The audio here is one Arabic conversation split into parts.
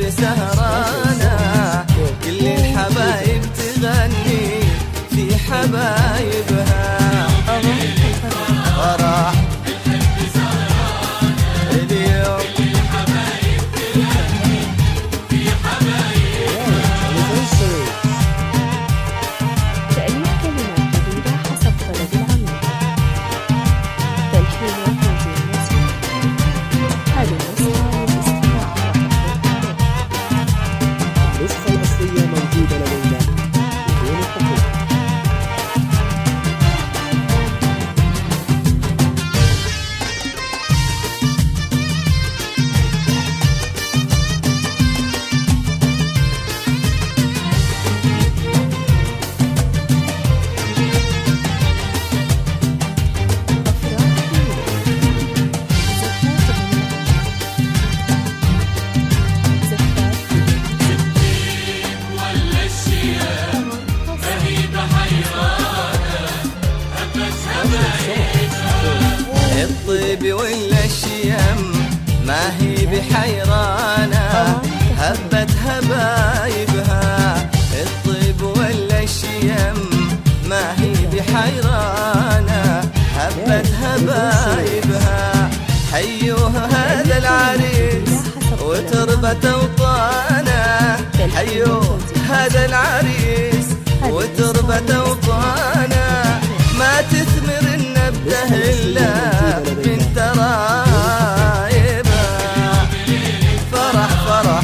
سهرانة، كل الحبايب تغني في حبايبها. فرح اليوم تأليف كلمات جديدة حسب طلب العميل. تلحين وتنزيل موسيقى. هذه النسخة للاستماع فقط. النسخة الأصلية موجودة لدينا بدون التقييد. الطيب ولا الشيم ما هي بحيرانة، هبت هبايبها. الطيب ولا الشيم ما هي بحيرانة، هبت هبايبها. حيوها هذا العريس وتربة اوطانه، حيوه هذا العريس وتربة اوطانه. ما تثمر النبته إلا من ترايبها. فرح فرح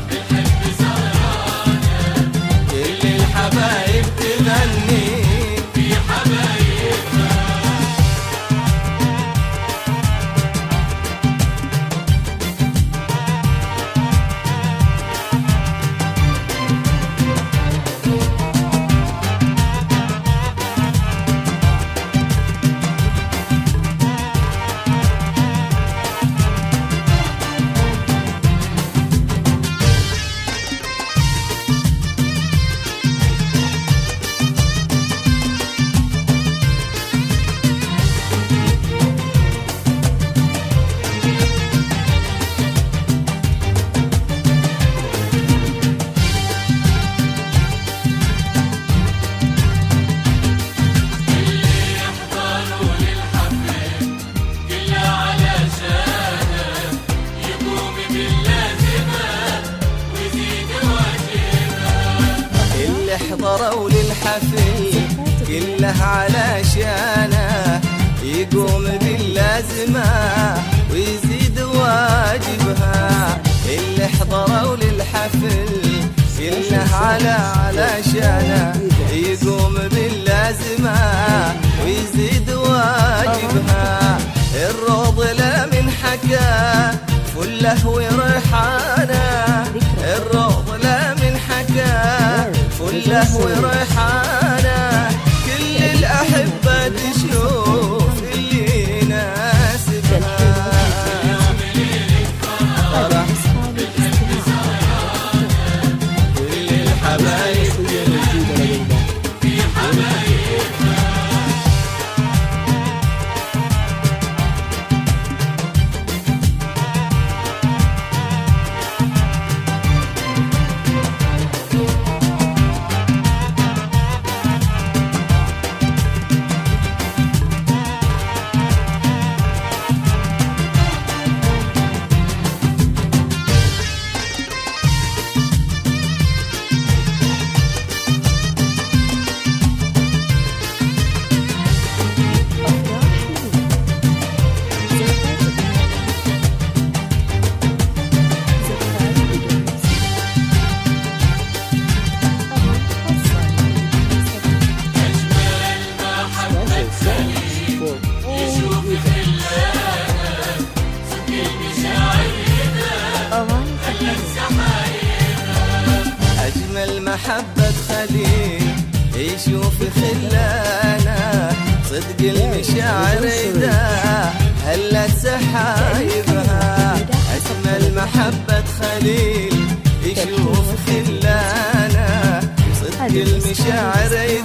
كل الحبايب تغني في حبايبها. حضروا للحفل كله علشانه، يقوم باللازمة ويزيد واجبها. اللي حضروا للحفل كله علشانه، يقوم باللازمة ويزيد واجبها. الروض لا من حكى فله وريحانه، الروض لا من حكى فله وريحانه. كل الأحبة تشوف اللي يناسبها. كل الحبايب في حبايبها. محبة خليل يشوف خلانا، صدق المشاعر إذا هلت سحايبها. أجمل محبة خليل يشوف خلانا، صدق المشاعر